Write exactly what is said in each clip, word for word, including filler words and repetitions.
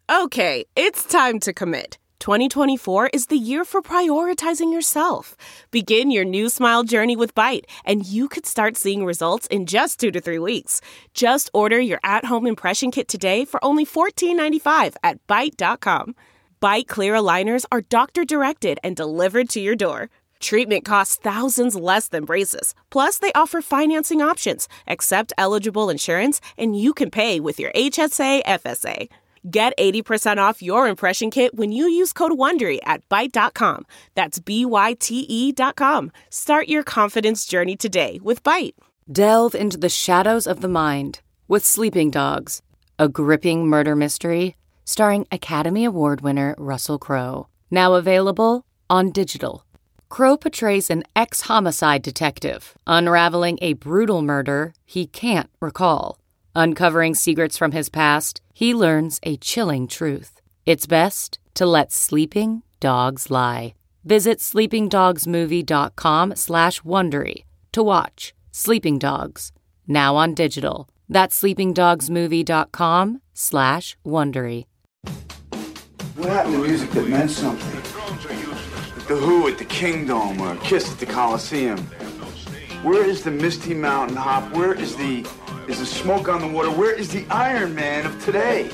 Okay, it's time to commit. twenty twenty-four is the year for prioritizing yourself. Begin your new smile journey with Byte, and you could start seeing results in just two to three weeks. Just order your at-home impression kit today for only fourteen ninety-five at byte dot com. Byte clear aligners are doctor-directed and delivered to your door. Treatment costs thousands less than braces. Plus, they offer financing options, accept eligible insurance, and you can pay with your H S A F S A. Get eighty percent off your impression kit when you use code WONDERY at byte dot com. That's B Y T E dot com. Start your confidence journey today with Byte. Delve into the shadows of the mind with Sleeping Dogs, a gripping murder mystery starring Academy Award winner Russell Crowe. Now available on digital. Crowe portrays an ex-homicide detective unraveling a brutal murder he can't recall. Uncovering secrets from his past, he learns a chilling truth. It's best to let sleeping dogs lie. Visit sleepingdogsmovie.com slash Wondery to watch Sleeping Dogs, now on digital. That's sleepingdogsmovie.com slash Wondery. What happened to music that meant something? The Who at the Kingdom or Kiss at the Coliseum. Where is the Misty Mountain Hop? Where is the is the Smoke on the Water? Where is the Iron Man of today?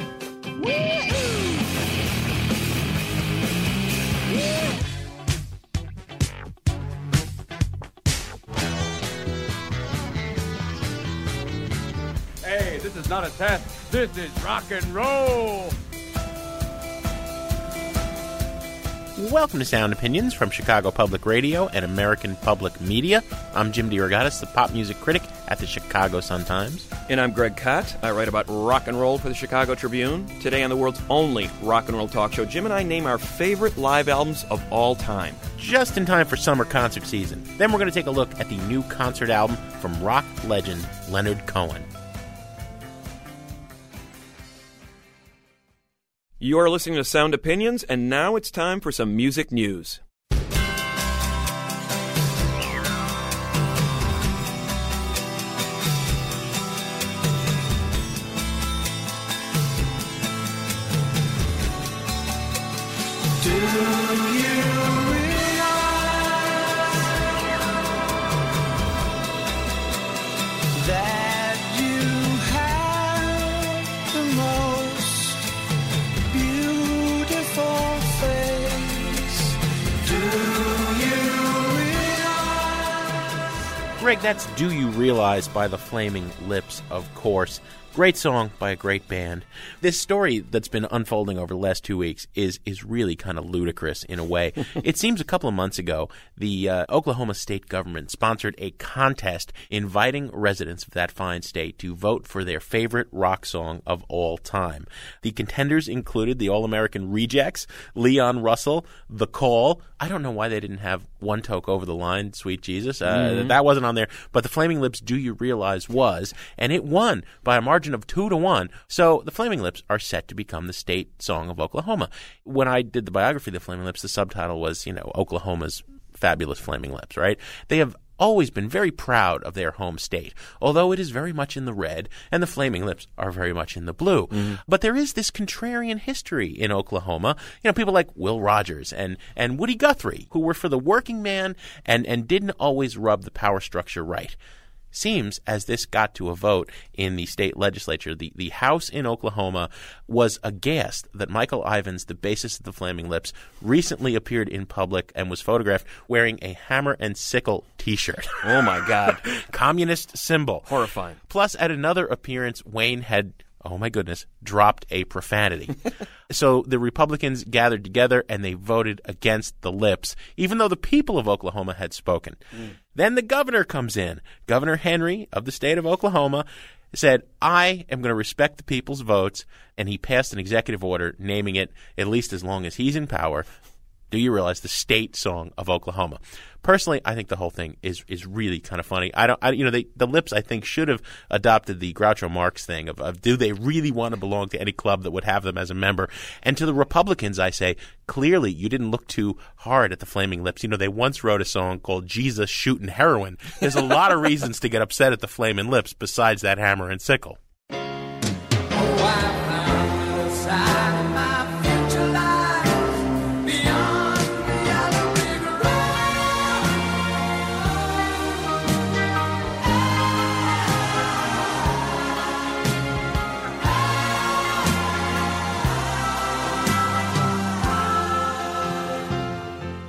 Hey, this is not a test. This is rock and roll. Welcome to Sound Opinions from Chicago Public Radio and American Public Media. I'm Jim DeRogatis, the pop music critic at the Chicago Sun-Times. And I'm Greg Kot. I write about rock and roll for the Chicago Tribune. Today on the world's only rock and roll talk show, Jim and I name our favorite live albums of all time. Just in time for summer concert season. Then we're going to take a look at the new concert album from rock legend Leonard Cohen. You are listening to Sound Opinions, and now it's time for some music news. Greg, that's Do You Realize by the Flaming Lips, of course. Great song by a great band. This story that's been unfolding over the last two weeks is is really kind of ludicrous in a way. It seems a couple of months ago, the uh, Oklahoma state government sponsored a contest inviting residents of that fine state to vote for their favorite rock song of all time. The contenders included the All-American Rejects, Leon Russell, The Call. I don't know why they didn't have One Toke Over the Line, Sweet Jesus. Uh, mm-hmm. That wasn't on there. But the Flaming Lips, Do You Realize was, and it won by a margin of two to one. So the Flaming Lips are set to become the state song of Oklahoma. When I did the biography of the Flaming Lips, the subtitle was, you know, Oklahoma's Fabulous Flaming Lips, right? They have always been very proud of their home state, although it is very much in the red, and the Flaming Lips are very much in the blue. Mm-hmm. But there is this contrarian history in Oklahoma. You know, people like Will Rogers and, and Woody Guthrie, who were for the working man and, and didn't always rub the power structure right. Seems as this got to a vote in the state legislature, the, the House in Oklahoma was aghast that Michael Ivins, the bassist of the Flaming Lips, recently appeared in public and was photographed wearing a hammer and sickle T-shirt. Oh, my God. Communist symbol. Horrifying. Plus, at another appearance, Wayne had, oh my goodness, dropped a profanity. So the Republicans gathered together and they voted against the Lips, even though the people of Oklahoma had spoken. Mm. Then the governor comes in. Governor Henry of the state of Oklahoma said, I am going to respect the people's votes, and he passed an executive order naming it, at least as long as he's in power, Do You Realize, the state song of Oklahoma. Personally, I think the whole thing is is really kind of funny. I don't, I, you know, they, the Lips, I think, should have adopted the Groucho Marx thing of, of do they really want to belong to any club that would have them as a member? And to the Republicans, I say, clearly you didn't look too hard at the Flaming Lips. You know, they once wrote a song called Jesus Shootin' Heroin. There's a lot of reasons to get upset at the Flaming Lips besides that hammer and sickle. Oh, I found the side of my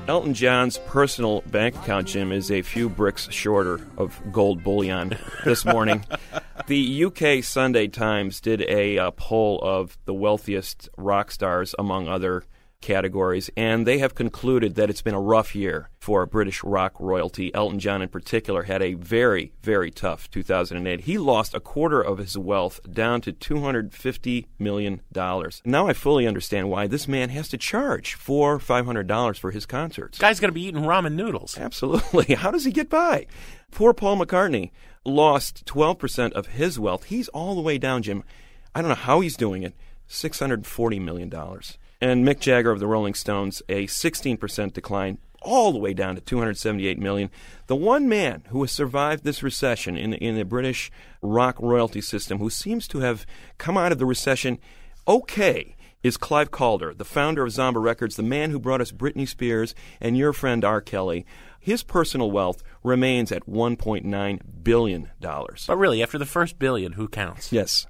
Elton John's personal bank account, Jim, is a few bricks shorter of gold bullion this morning. The U K Sunday Times did a uh, poll of the wealthiest rock stars, among other categories, and they have concluded that it's been a rough year for British rock royalty. Elton John in particular had a very, very tough two thousand eight. He lost a quarter of his wealth down to two hundred fifty million dollars. Now I fully understand why this man has to charge four hundred dollars, five hundred dollars for his concerts. Guy's going to be eating ramen noodles. Absolutely. How does he get by? Poor Paul McCartney lost twelve percent of his wealth. He's all the way down, Jim. I don't know how he's doing it. six hundred forty million dollars. And Mick Jagger of the Rolling Stones, a sixteen percent decline, all the way down to two hundred seventy-eight million dollars. The one man who has survived this recession in, in the British rock royalty system, who seems to have come out of the recession okay, is Clive Calder, the founder of Zomba Records, the man who brought us Britney Spears and your friend R. Kelly. His personal wealth remains at one point nine billion dollars. But really, after the first billion, who counts? Yes.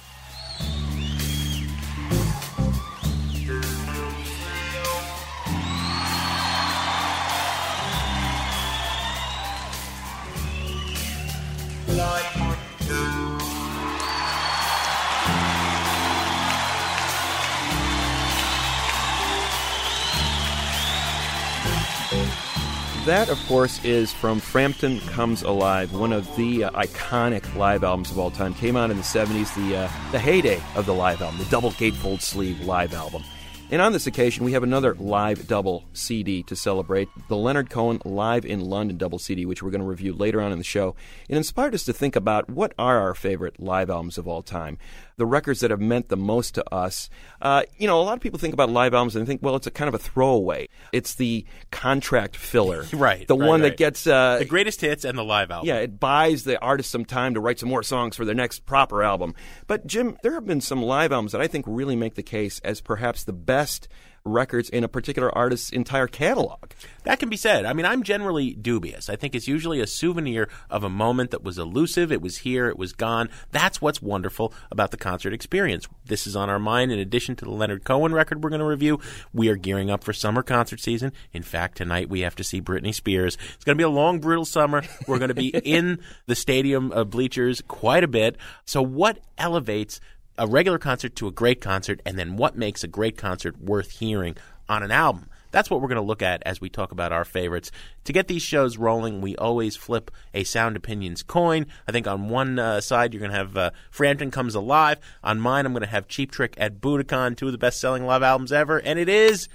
That, of course, is from Frampton Comes Alive, one of the uh, iconic live albums of all time. Came out in the seventies, the uh, the heyday of the live album, the double gatefold sleeve live album. And on this occasion, we have another live double C D to celebrate, the Leonard Cohen Live in London double C D, which we're going to review later on in the show. It inspired us to think about what are our favorite live albums of all time, the records that have meant the most to us. Uh, you know, a lot of people think about live albums and think, well, it's a kind of a throwaway. It's the contract filler. Right. The right, one right. that gets... Uh, the greatest hits and the live album. Yeah, it buys the artist some time to write some more songs for their next proper album. But, Jim, there have been some live albums that I think really make the case as perhaps the best records in a particular artist's entire catalog. That can be said. I mean, I'm generally dubious. I think it's usually a souvenir of a moment that was elusive. It was here. It was gone. That's what's wonderful about the concert experience. This is on our mind. In addition to the Leonard Cohen record we're going to review, we are gearing up for summer concert season. In fact, tonight we have to see Britney Spears. It's going to be a long, brutal summer. We're going to be in the stadium uh, bleachers quite a bit. So what elevates a regular concert to a great concert, and then what makes a great concert worth hearing on an album? That's what we're going to look at as we talk about our favorites. To get these shows rolling, we always flip a Sound Opinions coin. I think on one uh, side you're going to have uh, Frampton Comes Alive. On mine, I'm going to have Cheap Trick at Budokan, two of the best-selling live albums ever, and it is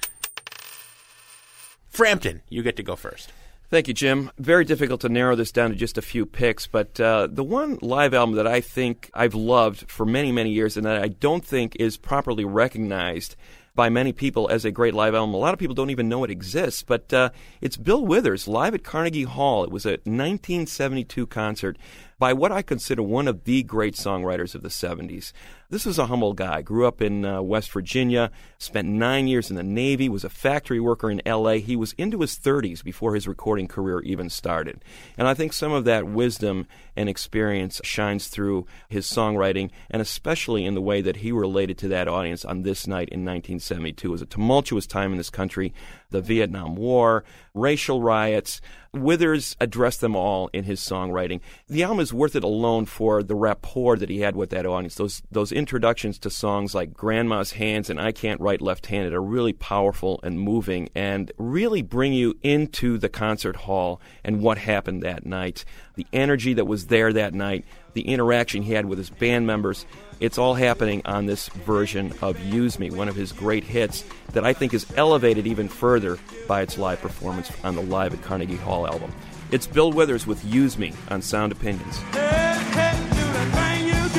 Frampton. You get to go first. Thank you, Jim. Very difficult to narrow this down to just a few picks, but uh, the one live album that I think I've loved for many, many years and that I don't think is properly recognized by many people as a great live album. A lot of people don't even know it exists, but uh, it's Bill Withers live at Carnegie Hall. It was a nineteen seventy-two concert by what I consider one of the great songwriters of the seventies. This was a humble guy, grew up in uh, West Virginia, spent nine years in the Navy, was a factory worker in L A. He was into his thirties before his recording career even started. And I think some of that wisdom and experience shines through his songwriting, and especially in the way that he related to that audience on this night in nineteen seventy-two. It was a tumultuous time in this country, the Vietnam War, racial riots. Withers addressed them all in his songwriting. The album is worth it alone for the rapport that he had with that audience. Those those introductions to songs like Grandma's Hands and I Can't Write Left-Handed are really powerful and moving and really bring you into the concert hall and what happened that night. The energy that was there that night, the interaction he had with his band members, it's all happening on this version of Use Me, one of his great hits that I think is elevated even further by its live performance on the Live at Carnegie Hall album. It's Bill Withers with Use Me on Sound Opinions. Hey, hey, do that thing you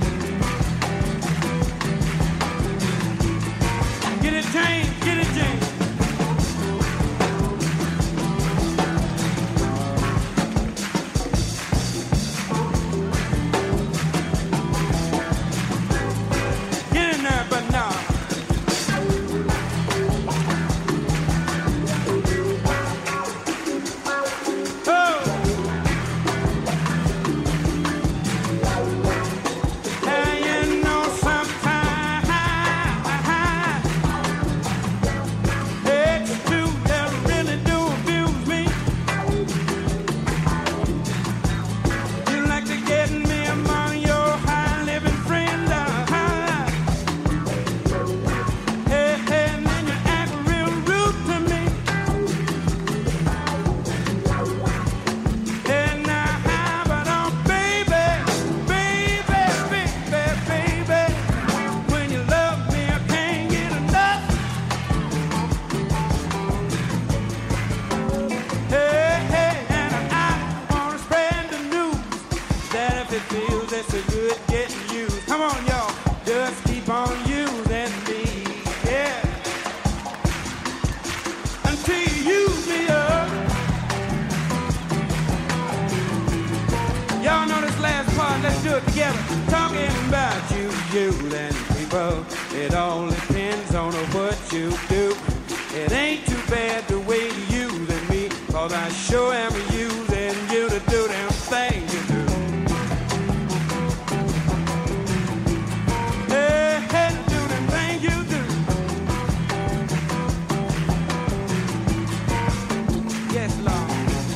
do. Get it changed, get it changed. all depends on what you do. It ain't too bad the way you using me, 'cause I sure am using you to do them things you do. Hey, hey, do the things you do. Yes, Lord.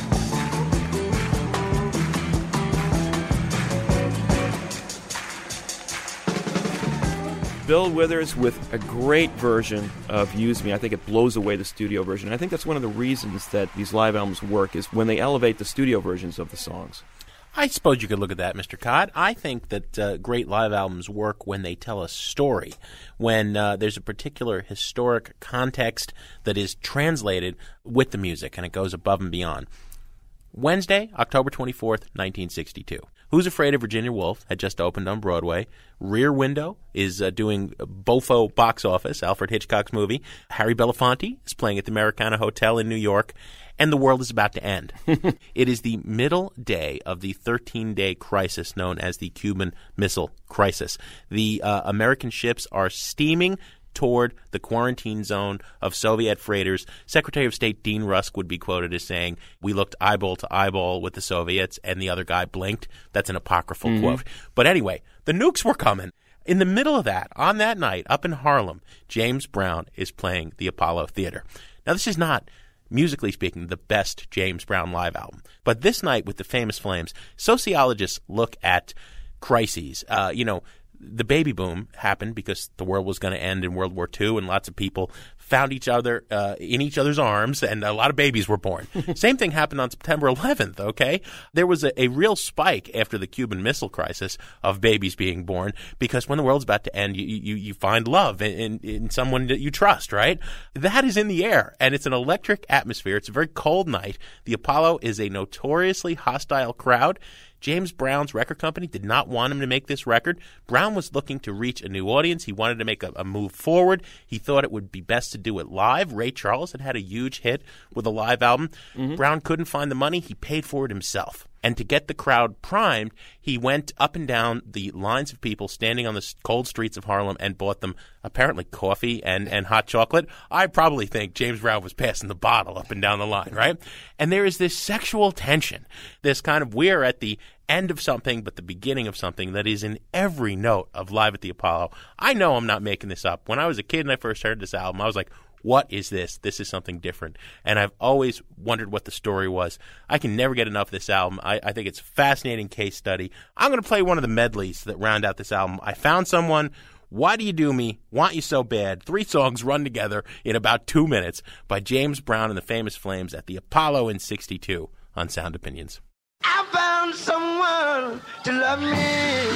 Bill Withers with a great version of Use Me. I think it blows away the studio version. I think that's one of the reasons that these live albums work, is when they elevate the studio versions of the songs. I suppose you could look at that, Mister Cott. I think that uh, great live albums work when they tell a story, when uh, there's a particular historic context that is translated with the music, and it goes above and beyond. Wednesday, October twenty-fourth, nineteen sixty-two. Who's Afraid of Virginia Woolf had just opened on Broadway. Rear Window is uh, doing Bofo box office, Alfred Hitchcock's movie. Harry Belafonte is playing at the Americana Hotel in New York. And the world is about to end. It is the middle day of the thirteen-day crisis known as the Cuban Missile Crisis. The uh, American ships are steaming toward the quarantine zone of Soviet freighters. Secretary of State Dean Rusk would be quoted as saying, "We looked eyeball to eyeball with the Soviets," and the other guy blinked. That's an apocryphal mm-hmm. quote. But anyway, the nukes were coming. In the middle of that, on that night, up in Harlem, James Brown is playing the Apollo Theater. Now, this is not, musically speaking, the best James Brown live album. But this night with the Famous Flames, sociologists look at crises. Uh, you know, the baby boom happened because the world was going to end in World War Two, and lots of people found each other uh, in each other's arms, and a lot of babies were born. Same thing happened on September eleventh, okay? There was a, a real spike after the Cuban Missile Crisis of babies being born, because when the world's about to end, you you, you find love in, in, in someone that you trust, right? That is in the air, and it's an electric atmosphere. It's a very cold night. The Apollo is a notoriously hostile crowd. James Brown's record company did not want him to make this record. Brown was looking to reach a new audience. He wanted to make a, a move forward. He thought it would be best to do it live. Ray Charles had had a huge hit with a live album. Mm-hmm. Brown couldn't find the money. He paid for it himself. And to get the crowd primed, he went up and down the lines of people standing on the cold streets of Harlem and bought them apparently coffee and, and hot chocolate. I probably think James Brown was passing the bottle up and down the line, right? And there is this sexual tension, this kind of we're at the end of something but the beginning of something that is in every note of Live at the Apollo. I know I'm not making this up. When I was a kid and I first heard this album, I was like, what is this? This is something different. And I've always wondered what the story was. I can never get enough of this album. I, I think it's a fascinating case study. I'm going to play one of the medleys that round out this album. I Found Someone, Why Do You Do Me, Want You So Bad. Three songs run together in about two minutes by James Brown and the Famous Flames at the Apollo in sixty-two on Sound Opinions. I found someone to love me.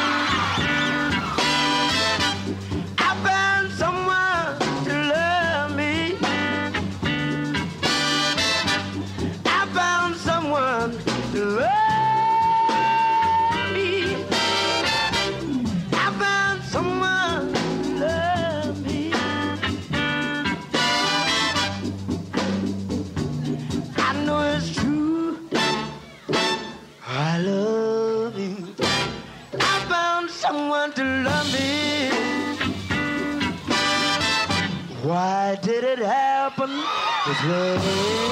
I found someone to love me. I found someone to love me. I found someone to love me. I know it's true. I love you. I found someone to love me. Why did it happen with love?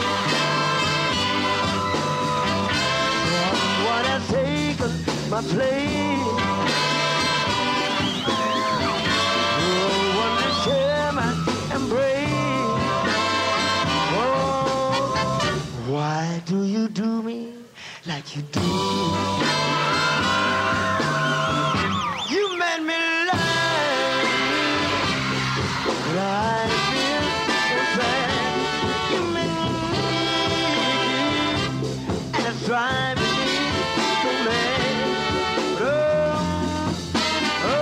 Someone has taken my place. No one to share my embrace. Oh, why do you do me like you do? You made me lie, but I feel so bad. You made me need, and it's driving me so mad. But oh,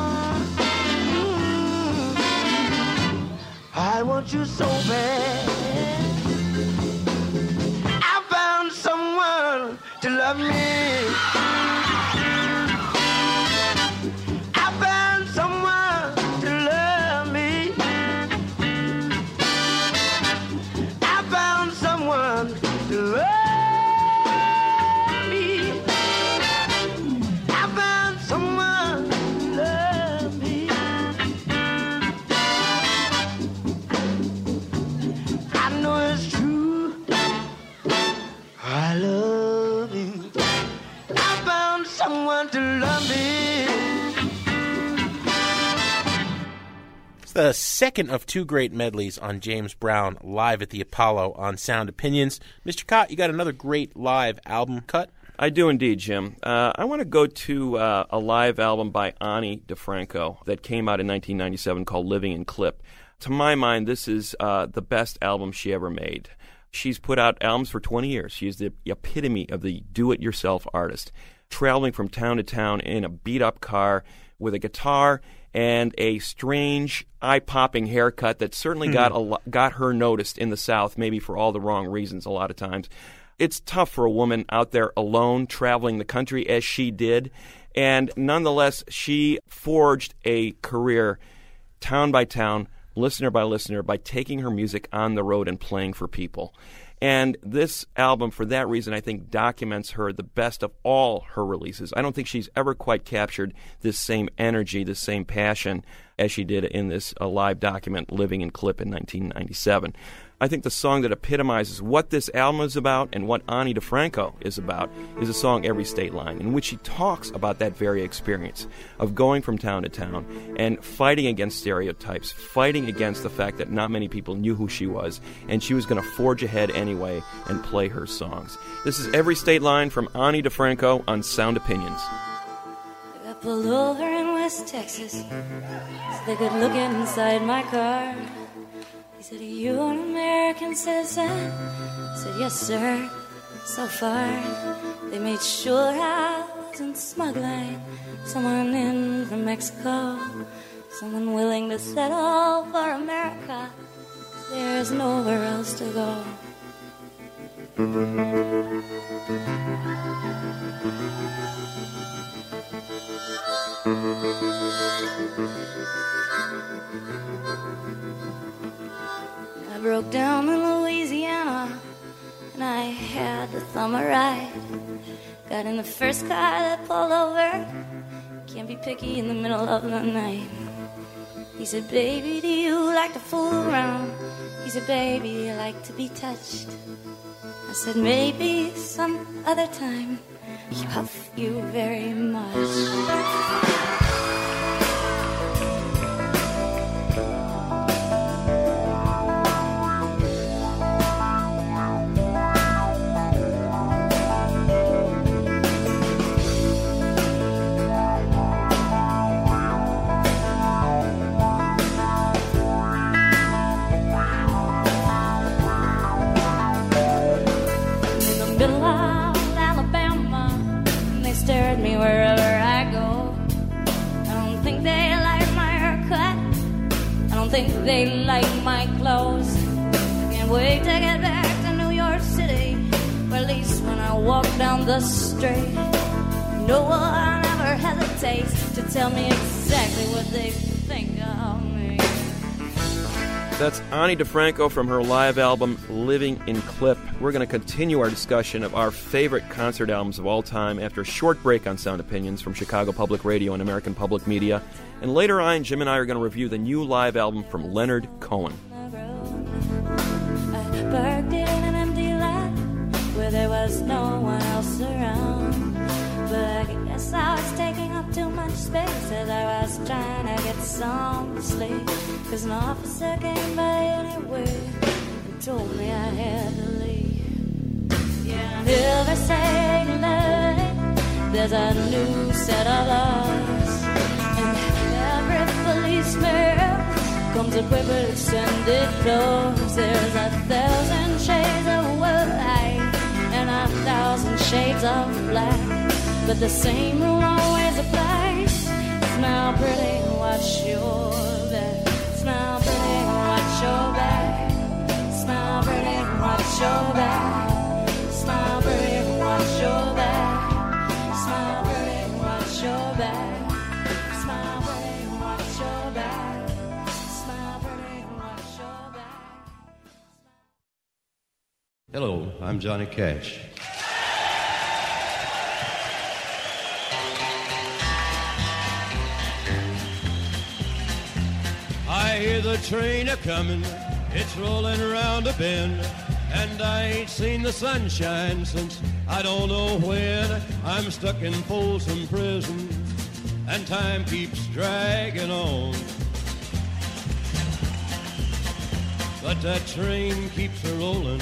oh, mm, I want you so bad. I found someone to love me. I found someone to love me. I found someone to love me. I found someone to love me. the second of two great medleys on James Brown live at the Apollo on Sound Opinions. Mister Cott, you got another great live album cut? I do indeed, Jim. Uh, I want to go to uh, a live album by Ani DiFranco that came out in nineteen ninety-seven called Living in Clip. To my mind, this is uh, the best album she ever made. She's put out albums for twenty years. She is the epitome of the do-it-yourself artist, traveling from town to town in a beat-up car with a guitar and a strange, eye-popping haircut that certainly mm. got a lo- got her noticed in the South, maybe for all the wrong reasons a lot of times. It's tough for a woman out there alone, traveling the country as she did, and nonetheless, she forged a career town by town, listener by listener, by taking her music on the road and playing for people. And this album, for that reason, I think documents her the best of all her releases. I don't think she's ever quite captured this same energy, this same passion as she did in this uh, live document, Living in Clip, in nineteen ninety-seven. I think the song that epitomizes what this album is about and what Ani DiFranco is about is a song, Every State Line, in which she talks about that very experience of going from town to town and fighting against stereotypes, fighting against the fact that not many people knew who she was, and she was going to forge ahead anyway and play her songs. This is Every State Line from Ani DiFranco on Sound Opinions. I got pulled over in West Texas so they could look inside my car. He said, "Are you an American citizen?" I said, "Yes, sir." So far, they made sure I wasn't smuggling someone in from Mexico, someone willing to settle for America. There's nowhere else to go. I broke down in Louisiana, and I had to thumb a ride. Got in the first car that pulled over. Can't be picky in the middle of the night. He said, "Baby, do you like to fool around?" He said, "Baby, you like to be touched?" I said, "Maybe some other time." He huffed you very much. They like my clothes. I can't wait to get back to New York City, or at least when I walk down the street, no one ever hesitates to tell me exactly what they think of me. That's Ani DiFranco from her live album, Living in Clip. We're going to continue our discussion of our favorite concert albums of all time after a short break on Sound Opinions from Chicago Public Radio and American Public Media. And later on, Jim and I are going to review the new live album from Leonard Cohen. I parked in an empty lot where there was no one else around. But I guess I was taking up too much space as I was trying to get some sleep. Cause an officer came by anyway and told me I had to leave. Yeah, and every Saturday night there's a new set of laws. Policeman comes equipped with extended clothes. There's a thousand shades of white and a thousand shades of black, but the same rule always applies. Smile pretty, watch your back. Smile pretty, watch your back. Smile pretty, watch your back. Smile pretty, watch your back. Smile pretty, watch your back. Hello, I'm Johnny Cash. I hear the train a-comin', it's rolling around a bend, and I ain't seen the sunshine since I don't know when. I'm stuck in Folsom Prison, and time keeps dragging on. but that train keeps a rolling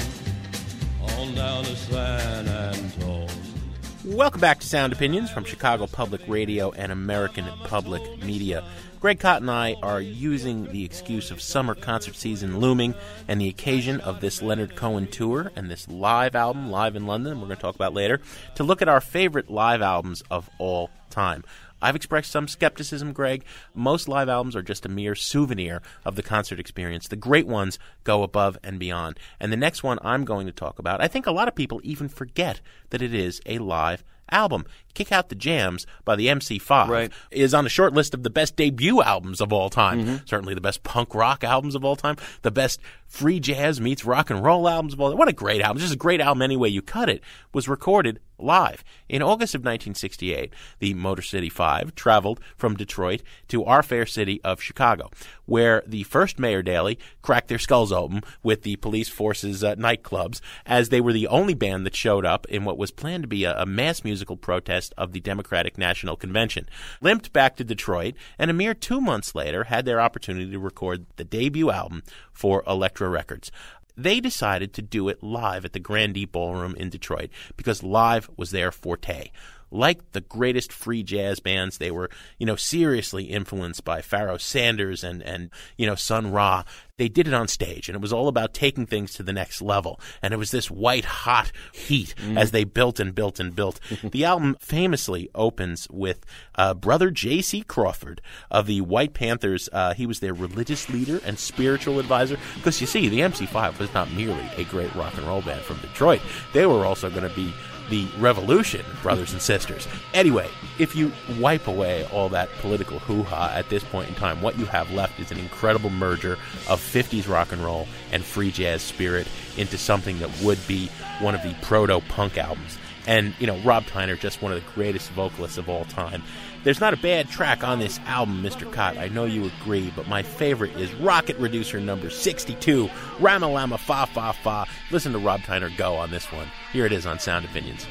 on down to San Antone. Welcome back to Sound Opinions from Chicago Public Radio and American Public Media. Greg Kot and I are using the excuse of summer concert season looming and the occasion of this Leonard Cohen tour and this live album, Live in London, we're going to talk about later, to look at our favorite live albums of all time. I've expressed some skepticism, Greg. Most live albums are just a mere souvenir of the concert experience. The great ones go above and beyond. And the next one I'm going to talk about, I think a lot of people even forget that it is a live album. Kick Out the Jams by the M C five right. is on the short list of the best debut albums of all time. Mm-hmm. Certainly the best punk rock albums of all time. The best free jazz meets rock and roll albums of all time. What a great album. Just a great album any way you cut it. Was recorded live. In August of nineteen sixty-eight, the Motor City Five traveled from Detroit to our fair city of Chicago, where the first Mayor Daley cracked their skulls open with the police force's uh, nightclubs, as they were the only band that showed up in what was planned to be a, a mass musical protest of the Democratic National Convention. Limped back to Detroit, and a mere two months later had their opportunity to record the debut album for Elektra Records. They decided to do it live at the Grandee Ballroom in Detroit because live was their forte. Like the greatest free jazz bands, they were, you know, seriously influenced by Pharoah Sanders and, and, you know, Sun Ra. They did it on stage, and it was all about taking things to the next level. And it was this white-hot heat mm. as they built and built and built. The album famously opens with uh, brother J C Crawford of the White Panthers. Uh, he was their religious leader and spiritual advisor. Because, you see, the M C five was not merely a great rock and roll band from Detroit. They were also going to be the revolution, brothers and sisters. Anyway, if you wipe away all that political hoo-ha at this point in time, what you have left is an incredible merger of fifties rock and roll and free jazz spirit into something that would be one of the proto-punk albums. And, you know, Rob Tyner, just one of the greatest vocalists of all time. There's not a bad track on this album, Mister Kot. I know you agree, but my favorite is Rocket Reducer number sixty-two, Rama Lama Fa Fa Fa. Listen to Rob Tyner go on this one. Here it is on Sound Opinions.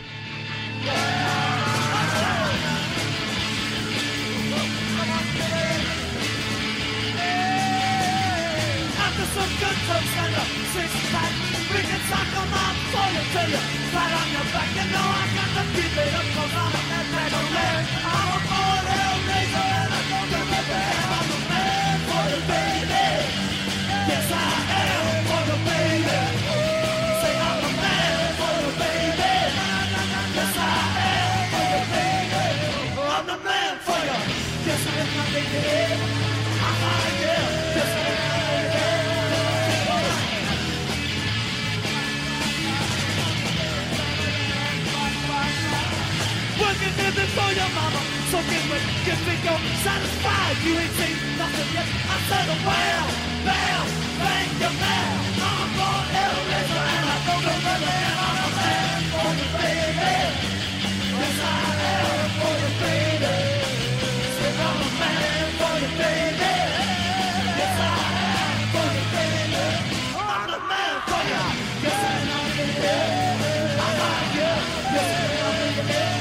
After some good toast and a six-pack, we can talk on my phone until you flat on your back. You know I got to keep it up 'cause I'm a man, man, a man. I'm a boy, hellraiser, and I don't give a damn. I'm a man for the baby. Yes, I am for the baby. Say I'm a man for the baby. Yes, I am for the baby. I'm the man for you. Yes, I am my baby. I'm my girl. Yes, I am. Working in it for your mama, soaking with your finger, satisfied. You ain't seen nothing yet. I said, well, bam, bang, your man. I'm a born hellraiser and I don't know the man. I'm a man for the baby. Yes, I am for the baby. Say I'm a man for the baby. Yes, I am for the baby. I'm the man for you. Yes, I am for the baby. I'm out here. Yes, I am for the baby.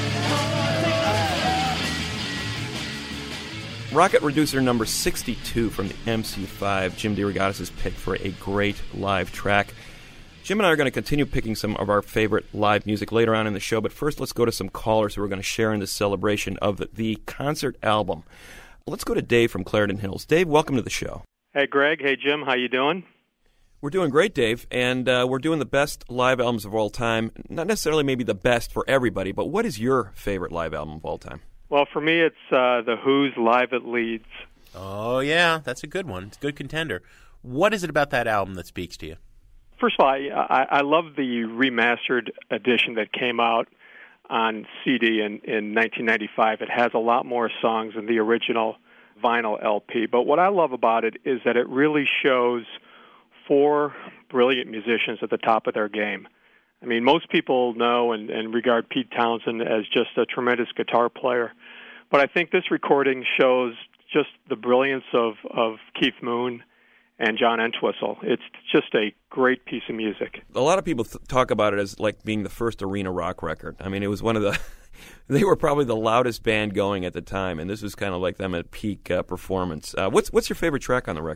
Rocket Reducer number sixty-two from the M C five, Jim DeRogatis' pick for a great live track. Jim and I are going to continue picking some of our favorite live music later on in the show, but first let's go to some callers who are going to share in this celebration of the concert album. Let's go to Dave from Clarendon Hills. Dave, welcome to the show. Hey, Greg. Hey, Jim. How you doing? We're doing great, Dave, and uh, we're doing the best live albums of all time. Not necessarily maybe the best for everybody, but what is your favorite live album of all time? Well, for me, it's uh, The Who's Live at Leeds. Oh, yeah, that's a good one. It's a good contender. What is it about that album that speaks to you? First of all, I, I, I love the remastered edition that came out on C D in, in nineteen ninety-five. It has a lot more songs than the original vinyl L P. But what I love about it is that it really shows four brilliant musicians at the top of their game. I mean, most people know and, and regard Pete Townsend as just a tremendous guitar player. But I think this recording shows just the brilliance of, of Keith Moon and John Entwistle. It's just a great piece of music. A lot of people th- talk about it as like being the first arena rock record. I mean, it was one of the... They were probably the loudest band going at the time, and this was kind of like them at peak uh, performance. Uh, what's what's your favorite track on the record?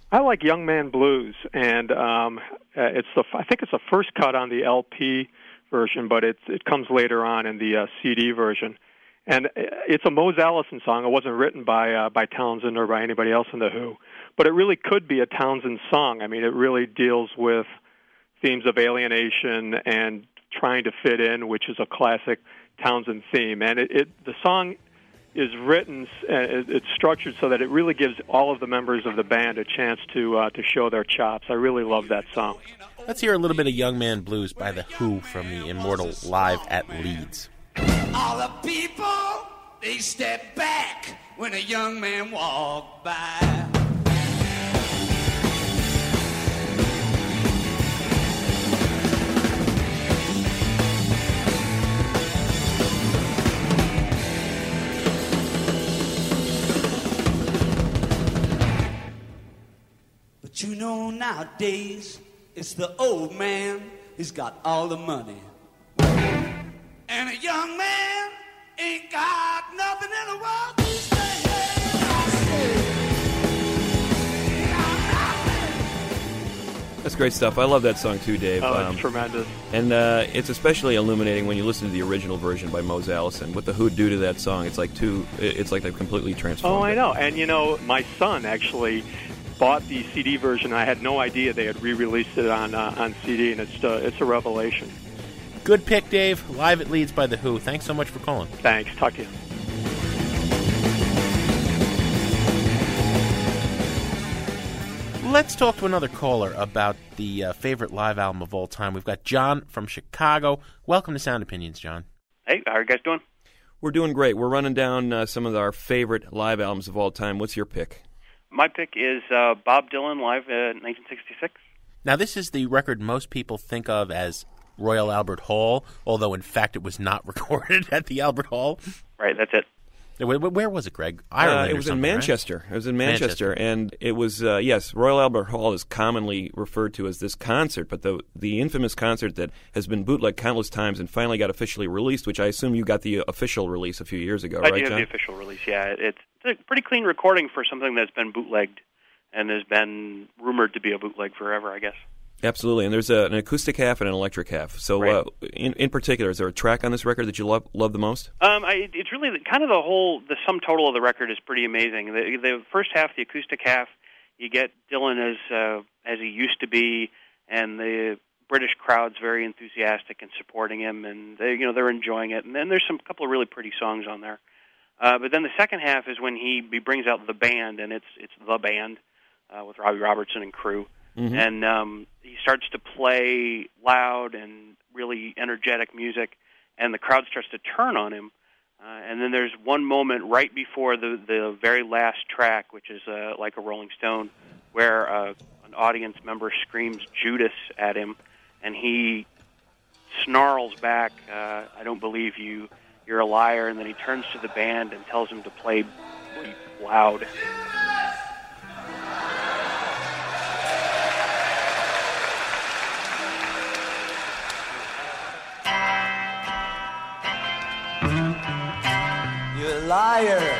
I like Young Man Blues, and um, uh, it's the I think it's the first cut on the L P version, but it it comes later on in the uh, C D version. And it's a Mose Allison song. It wasn't written by uh, by Townsend or by anybody else in The Who, but it really could be a Townsend song. I mean, it really deals with themes of alienation and trying to fit in, which is a classic Townsend theme. And it, it the song is written, uh, it's structured so that it really gives all of the members of the band a chance to uh, to show their chops. I really love that song. Let's hear a little bit of Young Man Blues by The Who from the immortal Live at Leeds. All the people, they step back when a young man walked by. But you know nowadays, it's the old man who's got all the money. And a young man ain't got nothing in the world to say. That's great stuff. I love that song too, Dave. Oh, it's um, tremendous. And uh, it's especially illuminating when you listen to the original version by Mose Allison. What the Who do to that song, it's like two. It's like they've completely transformed. Oh, I it. know. And you know, my son actually bought the C D version. I had no idea they had re-released it on uh, on C D, and it's uh, it's a revelation. Good pick, Dave. Live at Leeds by The Who. Thanks so much for calling. Thanks. Talk to you. Let's talk to another caller about the uh, favorite live album of all time. We've got John from Chicago. Welcome to Sound Opinions, John. Hey, how are you guys doing? We're doing great. We're running down uh, some of our favorite live albums of all time. What's your pick? My pick is uh, Bob Dylan live in nineteen sixty-six. Now, this is the record most people think of as Royal Albert Hall, although in fact it was not recorded at the Albert Hall. Right, that's it. Where, where was it, Greg? Ireland. Uh, it was or in Manchester. Right? It was in Manchester, Manchester. and it was uh, yes. Royal Albert Hall is commonly referred to as this concert, but the the infamous concert that has been bootlegged countless times and finally got officially released, which I assume you got the official release a few years ago, I right, do have John? the official release. Yeah, it's, it's a pretty clean recording for something that's been bootlegged and has been rumored to be a bootleg forever, I guess. Absolutely, and there's a, an acoustic half and an electric half. So, right. uh, in, in particular, is there a track on this record that you love love the most? Um, I, it's really the, kind of the whole, the sum total of the record is pretty amazing. The, the first half, the acoustic half, you get Dylan as uh, as he used to be, and the British crowd's very enthusiastic and supporting him, and they, you know they're enjoying it. And then there's some couple of really pretty songs on there. Uh, but then the second half is when he, he brings out the band, and it's it's the band uh, with Robbie Robertson and crew. Mm-hmm. And um, he starts to play loud and really energetic music, and the crowd starts to turn on him. Uh, and then there's one moment right before the, the very last track, which is uh, like a Rolling Stone, where uh, an audience member screams Judas at him, and he snarls back, uh, I don't believe you, you're a liar, and then he turns to the band and tells them to play really loud. You're a liar.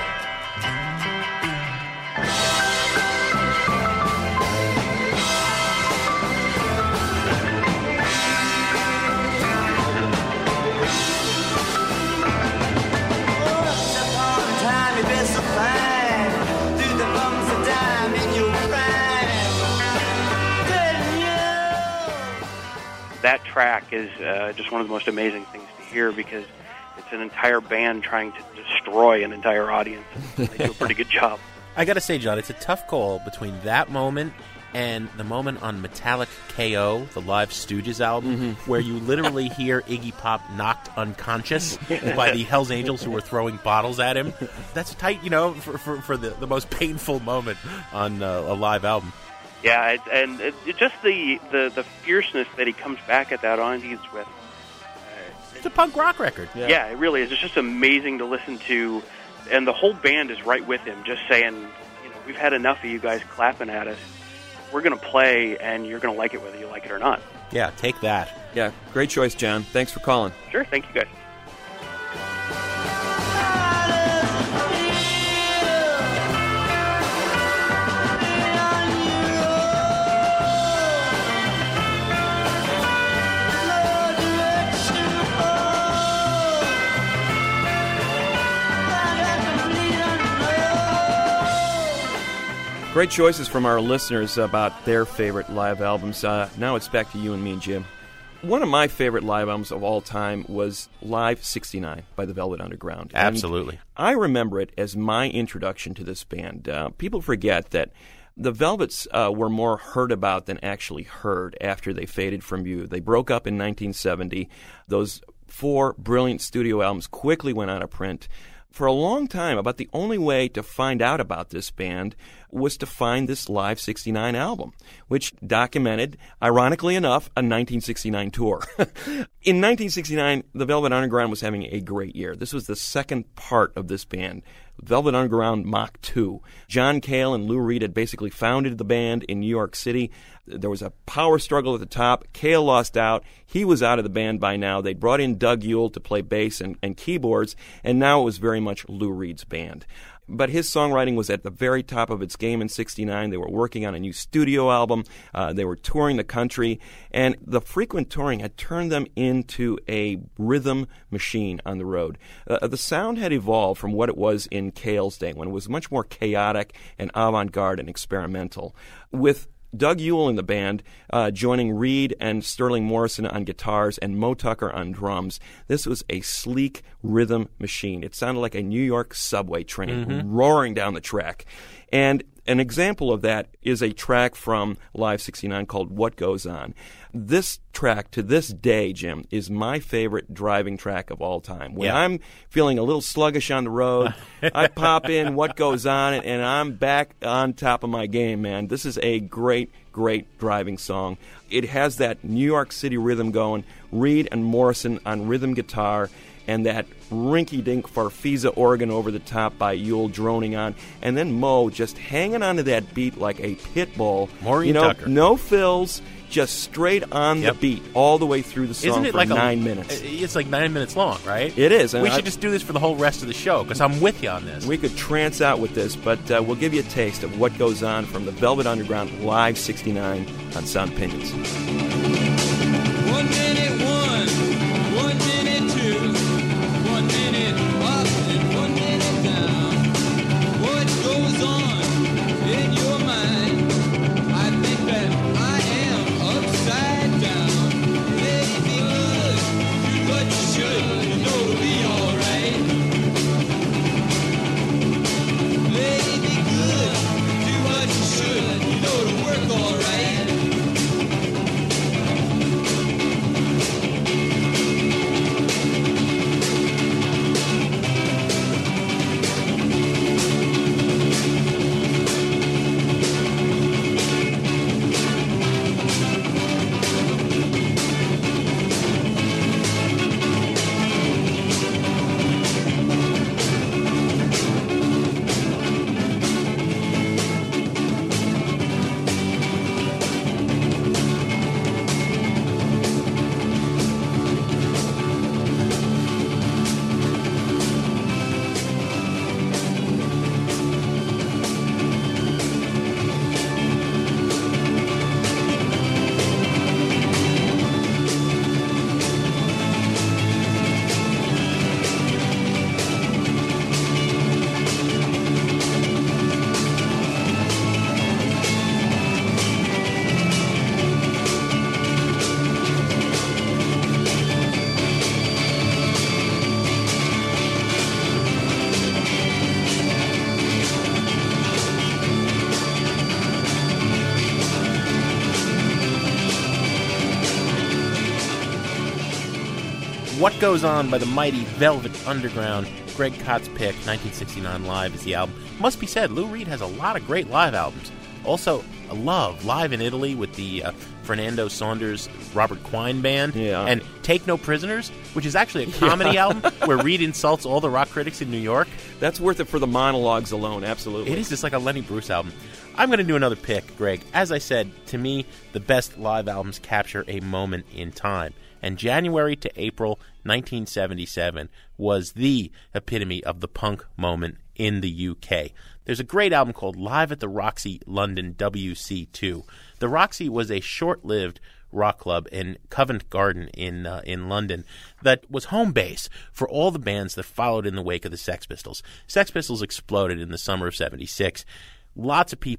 That track is uh, just one of the most amazing things to hear because it's an entire band trying to destroy an entire audience. They do a pretty good job. I got to say, John, it's a tough call between that moment and the moment on Metallic K O, the Live Stooges album, mm-hmm. where you literally hear Iggy Pop knocked unconscious by the Hells Angels who were throwing bottles at him. That's tight, you know, for, for, for the, the most painful moment on uh, a live album. Yeah, it, and it, it just the, the, the fierceness that he comes back at that audience with. It's a punk rock record. Yeah. yeah, it really is. It's just amazing to listen to, and the whole band is right with him, just saying, you know, we've had enough of you guys clapping at us. We're going to play, and you're going to like it whether you like it or not. Yeah, take that. Yeah, great choice, John. Thanks for calling. Sure, thank you guys. Great choices from our listeners about their favorite live albums. Uh, now it's back to you and me, Jim. One of my favorite live albums of all time was Live sixty-nine by the Velvet Underground. Absolutely. And I remember it as my introduction to this band. Uh, people forget that the Velvets uh, were more heard about than actually heard after they faded from view. They broke up in nineteen seventy. Those four brilliant studio albums quickly went out of print. For a long time, about the only way to find out about this band was to find this Live sixty-nine album, which documented, ironically enough, a nineteen sixty-nine tour. In nineteen sixty-nine, the Velvet Underground was having a great year. This was the second part of this band, Velvet Underground Mach two. John Cale and Lou Reed had basically founded the band in New York City. There was a power struggle at the top. Cale lost out. He was out of the band by now. They brought in Doug Yule to play bass and, and keyboards, and now it was very much Lou Reed's band. But his songwriting was at the very top of its game in sixty-nine. They were working on a new studio album. Uh, they were touring the country. And the frequent touring had turned them into a rhythm machine on the road. Uh, the sound had evolved from what it was in Cale's day, when it was much more chaotic and avant-garde and experimental. With Doug Yule in the band, uh, joining Reed and Sterling Morrison on guitars and Mo Tucker on drums. This was a sleek rhythm machine. It sounded like a New York subway train mm-hmm. roaring down the track. And an example of that is a track from Live sixty-nine called What Goes On. This track, to this day, Jim, is my favorite driving track of all time. When yeah. I'm feeling a little sluggish on the road, I pop in What Goes On, and I'm back on top of my game, man. This is a great, great driving song. It has that New York City rhythm going, Reed and Morrison on rhythm guitar, and that rinky-dink Farfisa organ over the top by Yule droning on, and then Mo just hanging onto that beat like a pit bull. Maureen you know, Tucker. No fills, just straight on yep. the beat all the way through the song. Isn't it for like nine a, minutes. It's like nine minutes long, right? It is. And we I, should just do this for the whole rest of the show, because I'm with you on this. We could trance out with this, but uh, we'll give you a taste of What Goes On from the Velvet Underground Live sixty-nine on Sound Opinions. One minute one, one minute two, one minute up and one minute down. What goes on in your mind? I think that I am upside down. Let me good, do what you should, you know it'll be alright. Let me good, do what you should, you know it'll work alright. What Goes On by the mighty Velvet Underground. Greg Kott's pick, nineteen sixty-nine Live is the album. Must be said, Lou Reed has a lot of great live albums. Also, I love Live in Italy with the uh, Fernando Saunders, Robert Quine band. Yeah. And Take No Prisoners, which is actually a comedy yeah. album where Reed insults all the rock critics in New York. That's worth it for the monologues alone, absolutely. It is just like a Lenny Bruce album. I'm going to do another pick, Greg. As I said, to me, the best live albums capture a moment in time. And January to April nineteen seventy-seven was the epitome of the punk moment in the U K. There's a great album called Live at the Roxy London W C two. The Roxy was a short-lived rock club in Covent Garden in uh, in London that was home base for all the bands that followed in the wake of the Sex Pistols. Sex Pistols exploded in the summer of seventy-six. Lots of people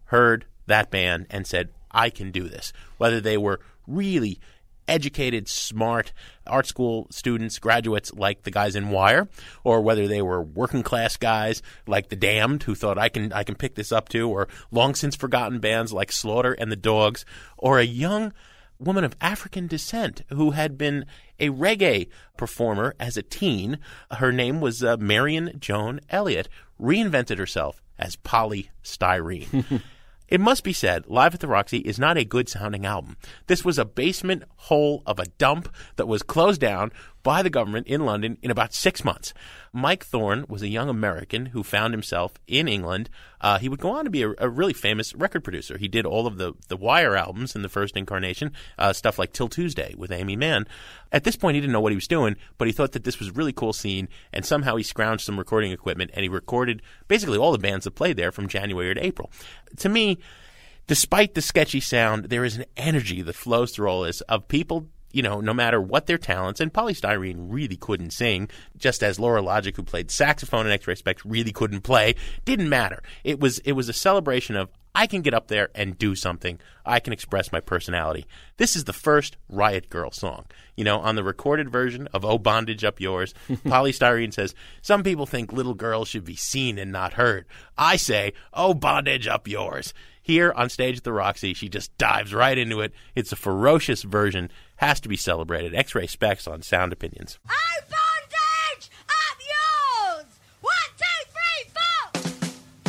heard that band and said, I can do this. Whether they were really educated, smart art school students, graduates like the guys in Wire, or whether they were working class guys like the Damned who thought I can I can pick this up too, or long since forgotten bands like Slaughter and the Dogs, or a young woman of African descent who had been a reggae performer as a teen. Her name was uh, Marion Joan Elliott, reinvented herself as Polly Styrene. It must be said, Live at the Roxy is not a good-sounding album. This was a basement hole of a dump that was closed down by the government in London in about six months. Mike Thorne was a young American who found himself in England. Uh, he would go on to be a, a really famous record producer. He did all of the, the Wire albums in the first incarnation, uh, stuff like Till Tuesday with Amy Mann. At this point, he didn't know what he was doing, but he thought that this was a really cool scene, and somehow he scrounged some recording equipment, and he recorded basically all the bands that played there from January to April. To me, despite the sketchy sound, there is an energy that flows through all this of people, you know, no matter what their talents, and Polly Styrene really couldn't sing, just as Laura Logic, who played saxophone in X-Ray Spex, really couldn't play. Didn't matter. It was it was a celebration of, I can get up there and do something. I can express my personality. This is the first Riot Girl song. You know, on the recorded version of Oh Bondage Up Yours, Polly Styrene says, some people think little girls should be seen and not heard. I say, oh bondage up yours. Here on stage at the Roxy, she just dives right into it. It's a ferocious version. Has to be celebrated. X-Ray Spex on Sound Opinions. Oh, bondage up yours! One, two, three, four!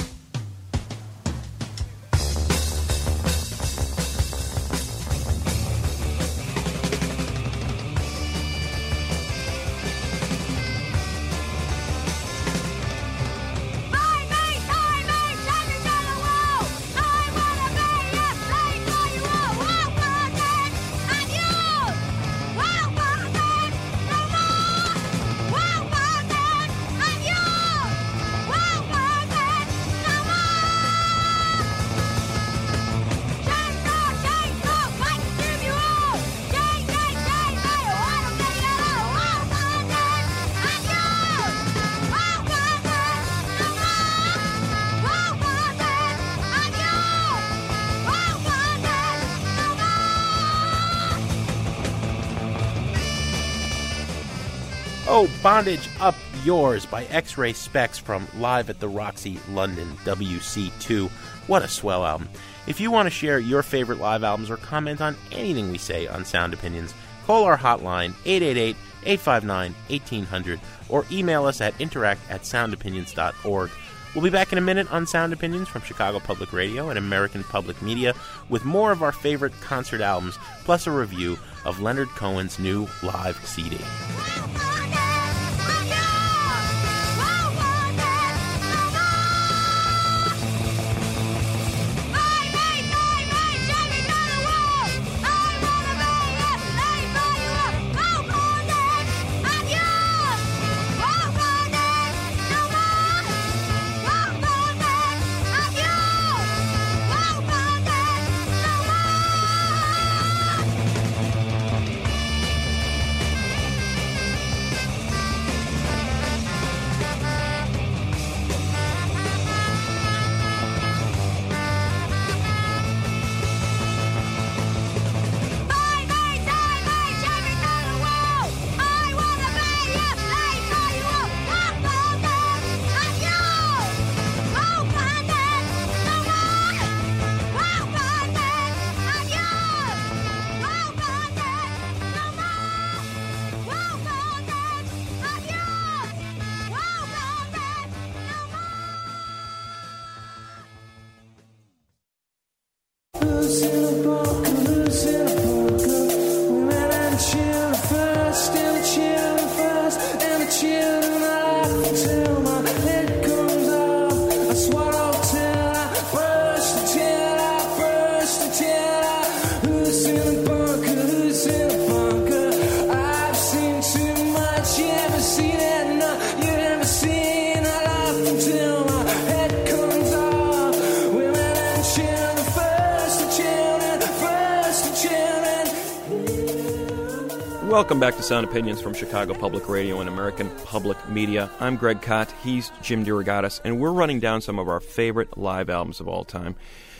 Buy me, buy me, take me to the wall! I wanna be a slave for you all! Oh, bondage up yours! Well, bondage, no more! Well, bondage up yours! Well, bondage, no more! Chainsaw, chainsaw, fight to give you all! Chain, chain, chain, chain, I wanna be alone! Well, bondage up yours! Well, bondage, no more! Well, bondage up yours! Well, bondage, no more! Oh, Bondage Up Yours by X-Ray Spex from Live at the Roxy London, W C two. What a swell album. If you want to share your favorite live albums or comment on anything we say on Sound Opinions, call our hotline eight eight eight, eight five nine, one eight hundred or email us at interact at sound opinions dot org. We'll be back in a minute on Sound Opinions from Chicago Public Radio and American Public Media with more of our favorite concert albums, plus a review of Leonard Cohen's new live C D. Welcome back to Sound Opinions from Chicago Public Radio and American Public Media. I'm Greg Kot, he's Jim DeRogatis, and we're running down some of our favorite live albums of all time.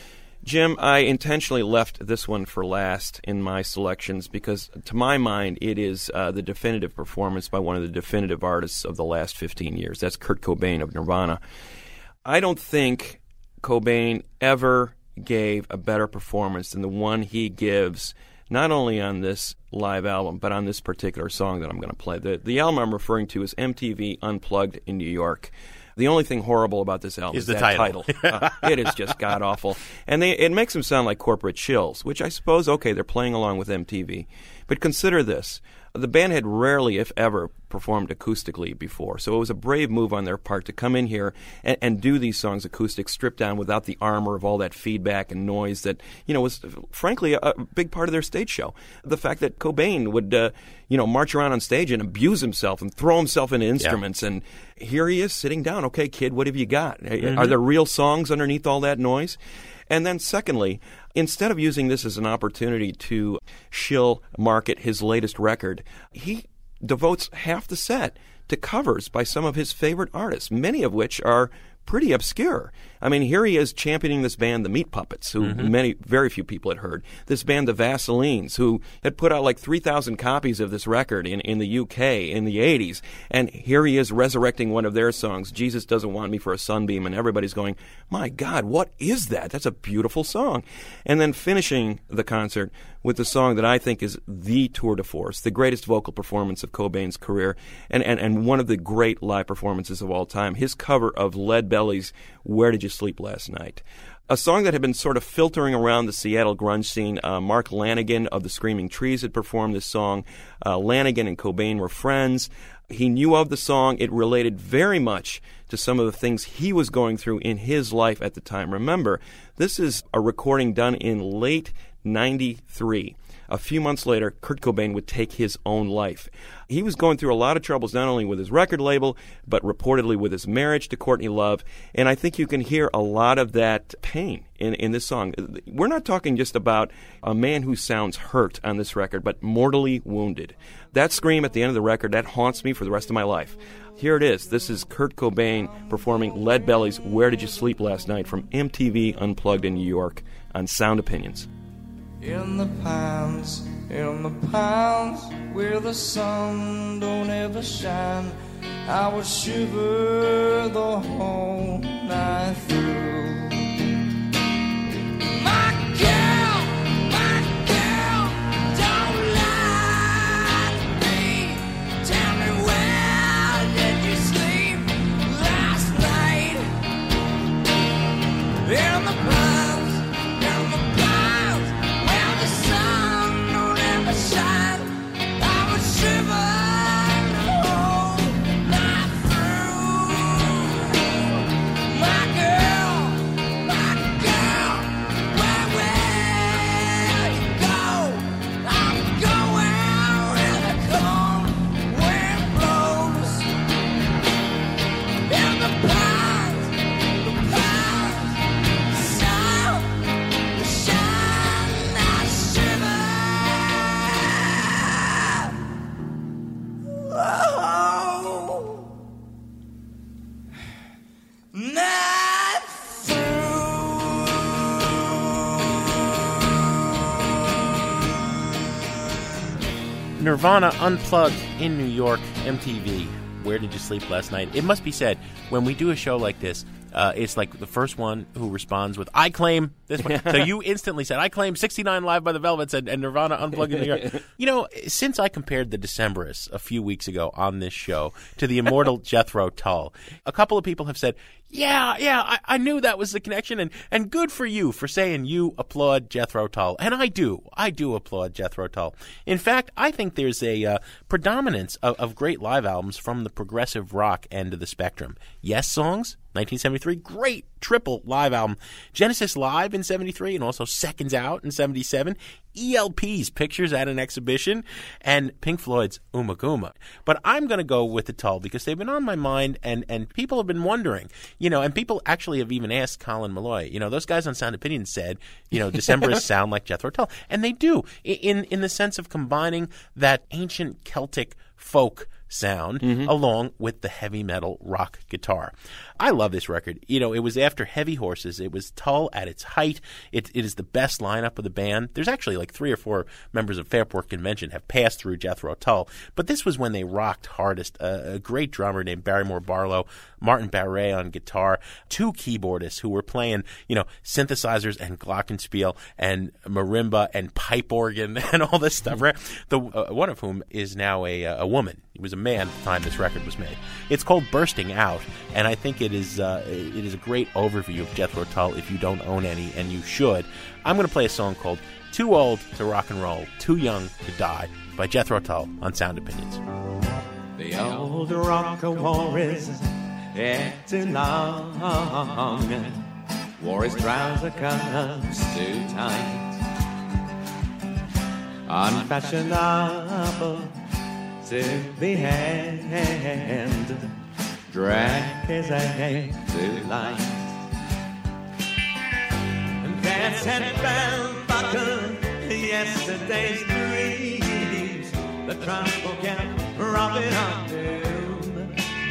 Jim, I intentionally left this one for last in my selections because, to my mind, it is uh, the definitive performance by one of the definitive artists of the last fifteen years. That's Kurt Cobain of Nirvana. I don't think Cobain ever gave a better performance than the one he gives, not only on this live album, but on this particular song that I'm going to play. The, the album I'm referring to is M T V Unplugged in New York. The only thing horrible about this album is, is the that title. title. Uh, it is just god-awful. And they, it makes them sound like corporate shills, which I suppose, okay, they're playing along with M T V. But consider this. The band had rarely, if ever, performed acoustically before. So it was a brave move on their part to come in here and, and do these songs acoustic, stripped down without the armor of all that feedback and noise that, you know, was frankly a, a big part of their stage show. The fact that Cobain would, uh, you know, march around on stage and abuse himself and throw himself into instruments. Yeah. And here he is sitting down. Okay, kid, what have you got? Mm-hmm. Are there real songs underneath all that noise? And then secondly, instead of using this as an opportunity to shill market his latest record, he devotes half the set to covers by some of his favorite artists, many of which are pretty obscure. I mean, here he is championing this band, the Meat Puppets, who mm-hmm. many, very few people had heard. This band, the Vaselines, who had put out like three thousand copies of this record in, in the U K in the eighties. And here he is resurrecting one of their songs, Jesus Doesn't Want Me for a Sunbeam, and everybody's going, my God, what is that? That's a beautiful song. And then finishing the concert with the song that I think is the tour de force, the greatest vocal performance of Cobain's career, and, and, and one of the great live performances of all time, his cover of Leadbelly's Where Did You Sleep Last Night? A song that had been sort of filtering around the Seattle grunge scene. Uh, Mark Lanegan of the Screaming Trees had performed this song. Uh, Lanegan and Cobain were friends. He knew of the song. It related very much to some of the things he was going through in his life at the time. Remember, this is a recording done in late ninety-three. A few months later, Kurt Cobain would take his own life. He was going through a lot of troubles, not only with his record label, but reportedly with his marriage to Courtney Love. And I think you can hear a lot of that pain in, in this song. We're not talking just about a man who sounds hurt on this record, but mortally wounded. That scream at the end of the record, that haunts me for the rest of my life. Here it is. This is Kurt Cobain performing Leadbelly's Where Did You Sleep Last Night from M T V Unplugged in New York on Sound Opinions. In the pines, in the pines, where the sun don't ever shine, I would shiver the whole night through. My girl, my girl, don't lie to me. Tell me, where did you sleep last night? In the pines, in the pines, where the sun don't ever shine, I would shiver the whole night through. My girl, my girl, where will you go? I'm going where the cold wind blows. In the pines, the pines, sun, the shine, I shiver. Oh, night Nirvana Unplugged in New York, M T V. Where Did You Sleep Last Night? It must be said, when we do a show like this, uh, it's like the first one who responds with, I claim this one. So you instantly said, I claim sixty-nine Live by the Velvets and, and Nirvana Unplugged in New York. You know, since I compared the Decemberists a few weeks ago on this show to the immortal Jethro Tull, a couple of people have said, yeah, yeah, I, I knew that was the connection, and, and good for you for saying you applaud Jethro Tull. And I do. I do applaud Jethro Tull. In fact, I think there's a uh, predominance of, of great live albums from the progressive rock end of the spectrum. Yes songs, nineteen seventy-three, great triple live album. Genesis Live in seventy-three, and also Seconds Out in seventy-seven. E L P's Pictures at an Exhibition, and Pink Floyd's Uma Guma. But I'm going to go with the Tull because they've been on my mind, and, and people have been wondering, you know, and people actually have even asked Colin Malloy. You know, those guys on Sound Opinion said, you know, Decemberists sound like Jethro Tull. And they do, in, in the sense of combining that ancient Celtic folk sound Mm-hmm. along with the heavy metal rock guitar. I love this record. You know, it was after Heavy Horses. It was Tull at its height. It, it is the best lineup of the band. There's actually like three or four members of Fairport Convention have passed through Jethro Tull, but this was when they rocked hardest. Uh, a great drummer named Barrymore Barlow, Martin Barre on guitar, two keyboardists who were playing, you know, synthesizers and glockenspiel and marimba and pipe organ and all this stuff. Right? The uh, one of whom is now a a woman. He was a man at the time this record was made. It's called Bursting Out, and I think it is uh, it is a great overview of Jethro Tull if you don't own any, and you should. I'm going to play a song called Too Old to Rock and Roll, Too Young to Die by Jethro Tull on Sound Opinions. The old rock and roll is acting long. Wore his trouser cuffs too tight. Unfashionable to be hand, drag his egg too light. And dance and bell buckled yesterday's dreams. The trump can Robin on doom,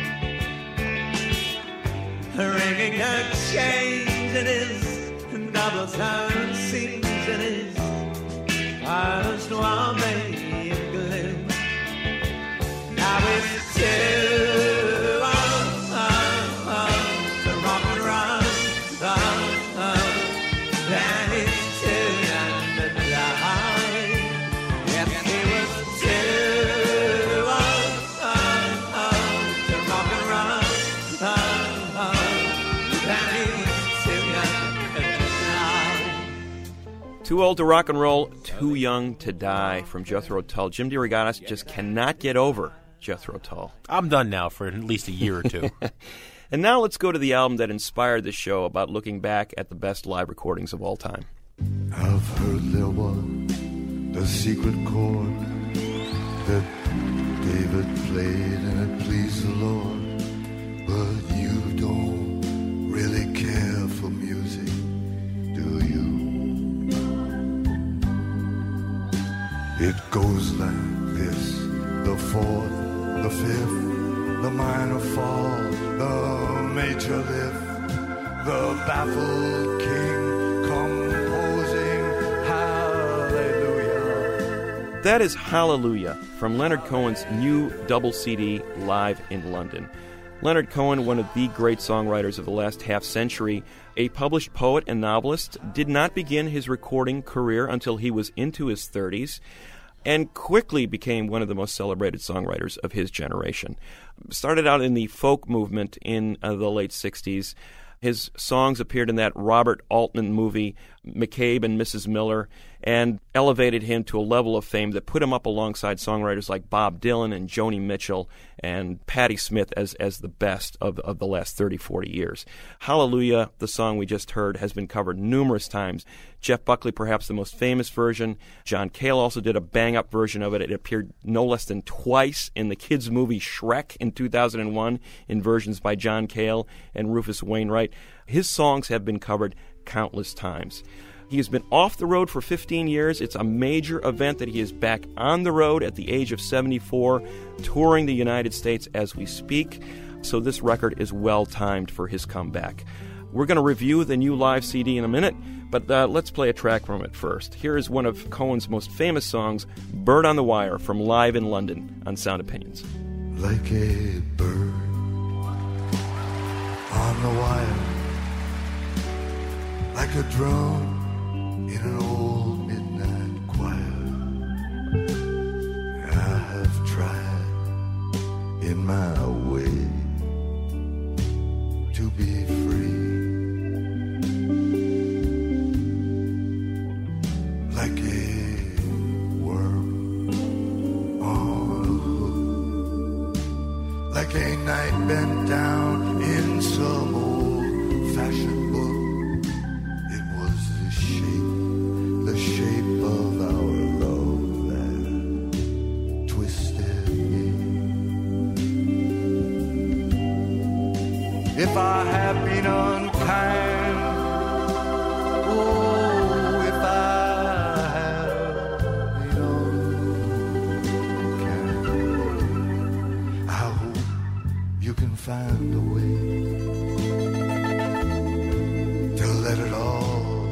ringing a change in his double tone seams in his eyes while they gloom. Now it's too old, oh, oh, to rock and roll, oh, oh, and it's too young to die. Yes, he was too old, oh, oh, to rock and roll, oh, oh, and he's too young to die. Too Old to Rock and Roll, Too Young to Die from Jethro Tull. Jim DeRogatis just cannot get over Jethro Tull. I'm done now for at least a year or two. And now let's go to the album that inspired this show about looking back at the best live recordings of all time. I've heard there was a secret chord that David played and it pleased the Lord, but you don't really care for music, do you? It goes like this: the fourth, the fifth, the minor fall, the major lift, the baffled king composing hallelujah. That is Hallelujah from Leonard Cohen's new double C D, Live in London. Leonard Cohen, one of the great songwriters of the last half century, a published poet and novelist, did not begin his recording career until he was into his thirties, and quickly became one of the most celebrated songwriters of his generation. Started out in the folk movement in uh, the late sixties. His songs appeared in that Robert Altman movie, McCabe and Missus Miller, and elevated him to a level of fame that put him up alongside songwriters like Bob Dylan and Joni Mitchell and Patti Smith as, as the best of, of the last thirty, forty years. Hallelujah, the song we just heard, has been covered numerous times. Jeff Buckley, perhaps the most famous version. John Cale also did a bang-up version of it. It appeared no less than twice in the kids' movie Shrek in two thousand one in versions by John Cale and Rufus Wainwright. His songs have been covered countless times. He has been off the road for fifteen years. It's a major event that he is back on the road at the age of seventy-four, touring the United States as we speak. So this record is well-timed for his comeback. We're going to review the new live C D in a minute, but uh, let's play a track from it first. Here is one of Cohen's most famous songs, Bird on the Wire, from Live in London on Sound Opinions. Like a bird on the wire, like a drum in an old midnight choir. I have tried in my way to be free, like a worm on a hook, like a night bent down in some old-fashioned book. The shape of our love that twisted me. If I have been unkind, oh, if I have been unkind, find a way to let it all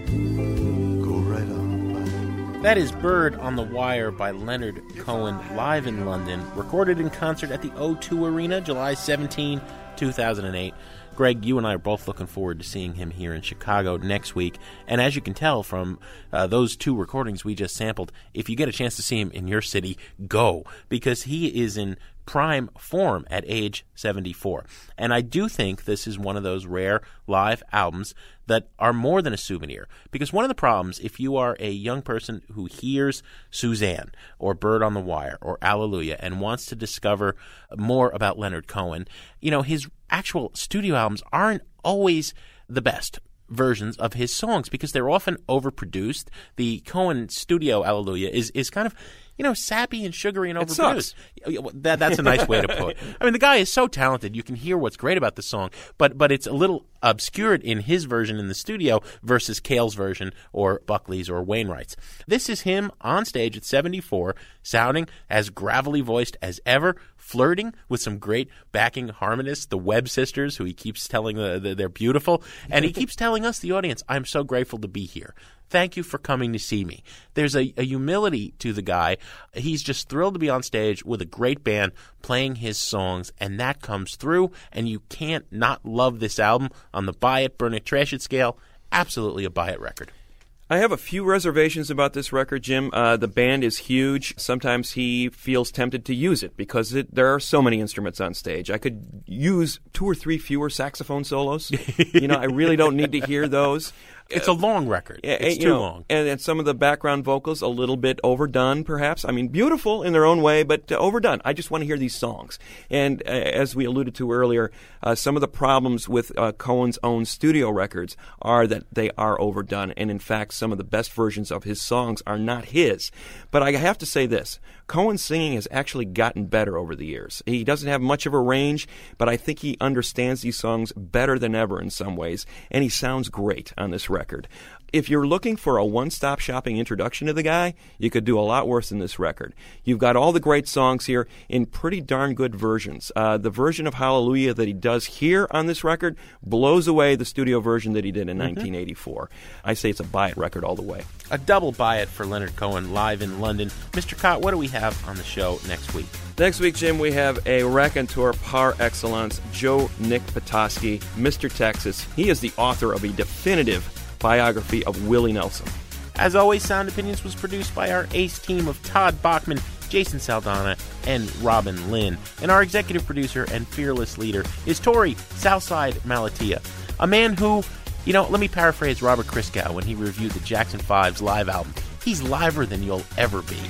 go right on by. That is Bird on the Wire by Leonard Cohen, live in London, recorded in concert at the O two Arena, July seventeenth, two thousand eight. Greg, you and I are both looking forward to seeing him here in Chicago next week. And as you can tell from uh, those two recordings we just sampled, if you get a chance to see him in your city, go, because he is in prime form at age seventy-four. And I do think this is one of those rare live albums that are more than a souvenir. Because one of the problems, if you are a young person who hears Suzanne or Bird on the Wire or Alleluia and wants to discover more about Leonard Cohen, you know, his actual studio albums aren't always the best versions of his songs because they're often overproduced. The Cohen studio Alleluia is, is kind of, you know, sappy and sugary and It overproduced. sucks. That, that's a nice way to put it. I mean, the guy is so talented. You can hear what's great about the song, but but it's a little obscured in his version in the studio versus Cale's version or Buckley's or Wainwright's. This is him on stage at seventy-four, sounding as gravelly voiced as ever, flirting with some great backing harmonists, the Webb sisters, who he keeps telling the, the, they're beautiful, and he keeps telling us, the audience, I'm so grateful to be here. Thank you for coming to see me. There's a, a humility to the guy. He's just thrilled to be on stage with a great band playing his songs, and that comes through, and you can't not love this album on the buy it, burn it, trash it scale. Absolutely a buy it record. I have a few reservations about this record, Jim. Uh, the band is huge. Sometimes he feels tempted to use it because it, there are so many instruments on stage. I could use two or three fewer saxophone solos. You know, I really don't need to hear those. It's a long record. It's you too know, long. And, and some of the background vocals a little bit overdone, perhaps. I mean, beautiful in their own way, but uh, overdone. I just want to hear these songs. And uh, as we alluded to earlier, uh, some of the problems with uh, Cohen's own studio records are that they are overdone. And in fact, some of the best versions of his songs are not his. But I have to say this. Cohen's singing has actually gotten better over the years. He doesn't have much of a range, but I think he understands these songs better than ever in some ways, and he sounds great on this record. If you're looking for a one-stop shopping introduction to the guy, you could do a lot worse than this record. You've got all the great songs here in pretty darn good versions. Uh, the version of Hallelujah that he does here on this record blows away the studio version that he did in mm-hmm. nineteen eighty-four. I say it's a buy-it record all the way. A double buy-it for Leonard Cohen live in London. Mister Cott, what do we have on the show next week? Next week, Jim, we have a raconteur par excellence, Joe Nick Petoskey, Mister Texas. He is the author of a definitive biography of Willie Nelson. As always, Sound Opinions was produced by our ace team of Todd Bachman, Jason Saldana, and Robin Lynn. And our executive producer and fearless leader is Tori Southside Malatia, a man who, you know, let me paraphrase Robert Christgau when he reviewed the Jackson five's live album. He's liver than you'll ever be.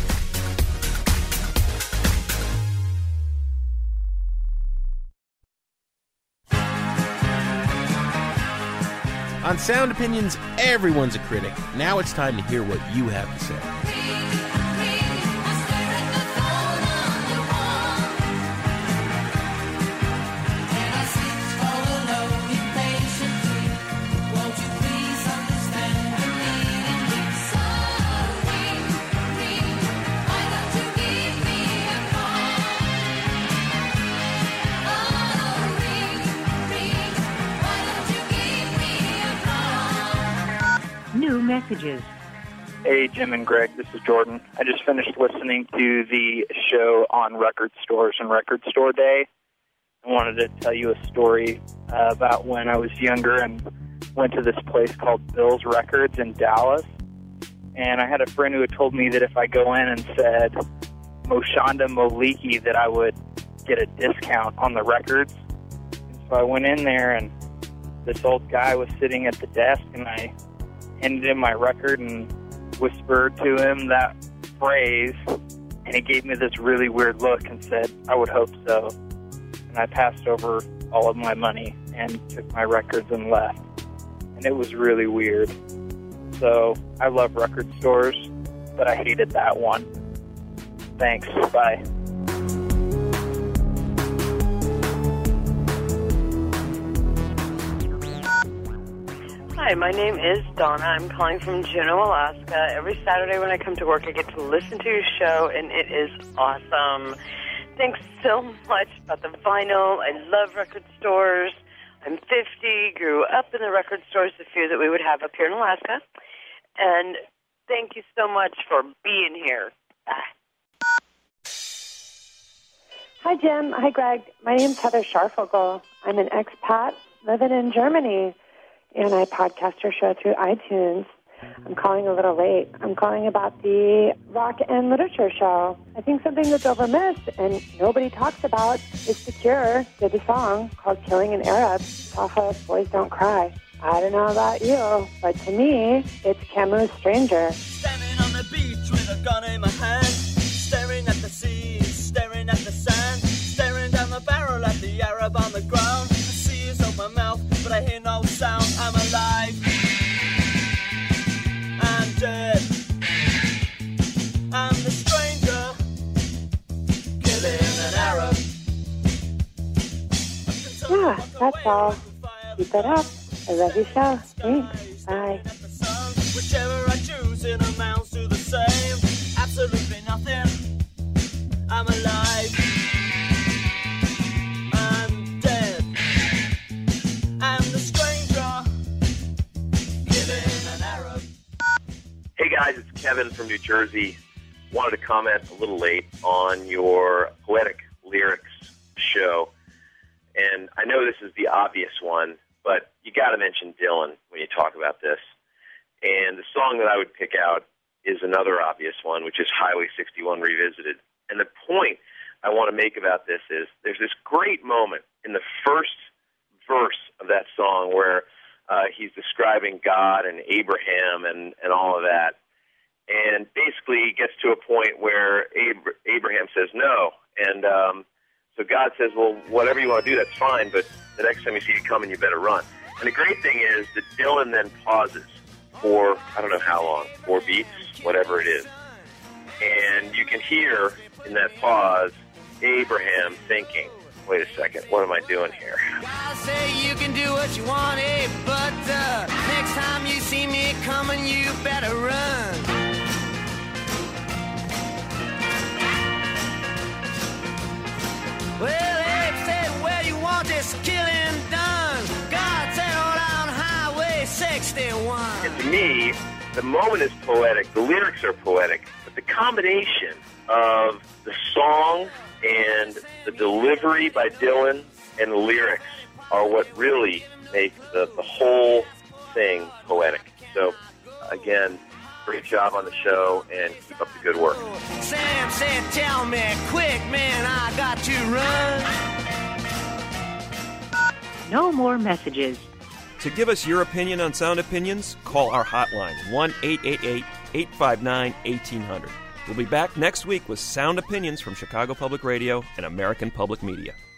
On Sound Opinions, everyone's a critic. Now it's time to hear what you have to say. Messages. Hey, Jim and Greg, this is Jordan. I just finished listening to the show on record stores and Record Store Day. I wanted to tell you a story uh, about when I was younger and went to this place called Bill's Records in Dallas. And I had a friend who had told me that if I go in and said Moshanda Moliki that I would get a discount on the records. And so I went in there and this old guy was sitting at the desk and I handed him my record and whispered to him that phrase, and he gave me this really weird look and said, I would hope so. And I passed over all of my money and took my records and left. And it was really weird. So I love record stores, but I hated that one. Thanks. Bye. Hi, my name is Donna. I'm calling from Juneau, Alaska. Every Saturday when I come to work, I get to listen to your show, and it is awesome. Thanks so much about the vinyl. I love record stores. I'm fifty, grew up in the record stores, the few that we would have up here in Alaska. And thank you so much for being here. Bye. Hi, Jim. Hi, Greg. My name's Heather Scharfogel. I'm an expat living in Germany, and I podcast your show through iTunes. I'm calling a little late. I'm calling about the rock and literature show. I think something that's overmissed and nobody talks about is The Cure did a song called Killing an Arab off of Boys Don't Cry. I don't know about you, but to me, it's Camus' Stranger. Standing on the beach with a gun in my hand, staring at the sea, staring at the sand, staring down the barrel at the Arab on the ground. The sea is open my mouth, but I hear no sound. I'm alive. I'm dead. I'm the stranger, killing an Arab. Yeah, that's all. Keep it up. I love your show. Thanks. Bye. Whichever I choose, it amounts to the same. Absolutely nothing. I'm alive. I'm dead. I'm the stranger, killing an Arab. Hey guys, it's Kevin from New Jersey. Wanted to comment a little late on your Poetic Lyrics show. And I know this is the obvious one, but you got to mention Dylan when you talk about this. And the song that I would pick out is another obvious one, which is Highway sixty-one Revisited. And the point I want to make about this is there's this great moment in the first verse of that song where uh, he's describing God and Abraham and, and all of that. And basically he gets to a point where Ab- Abraham says no. And um, so God says, well, whatever you want to do, that's fine, but the next time you see it coming, you better run. And the great thing is that Dylan then pauses for, I don't know how long, four beats, whatever it is. And you can hear in that pause Abraham thinking, wait a second, what am I doing here? I say you can do what you want, eh, but uh, next time you see me coming, you better run. Well, Abe said, where you want this killing done? God said, on Highway sixty-one. And to me, the moment is poetic, the lyrics are poetic, but the combination of the song and the delivery by Dylan and the lyrics are what really make the, the whole thing poetic. So, again, great job on the show, and keep up the good work. Sam said, tell me quick, man, I got to run. No more messages. To give us your opinion on Sound Opinions, call our hotline, one eight eight eight, eight five nine, one eight zero zero. We'll be back next week with Sound Opinions from Chicago Public Radio and American Public Media.